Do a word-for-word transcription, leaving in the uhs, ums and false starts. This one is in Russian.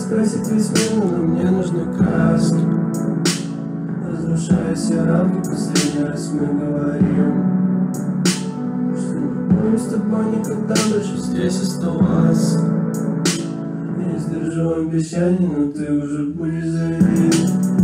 раскрасить весь мир, но мне нужны краски. Разрушая все рамки, последний раз мы говорим, что не будем с тобой никогда больше здесь оставаться. Я не сдержу обещаний, но ты уже будешь заявить.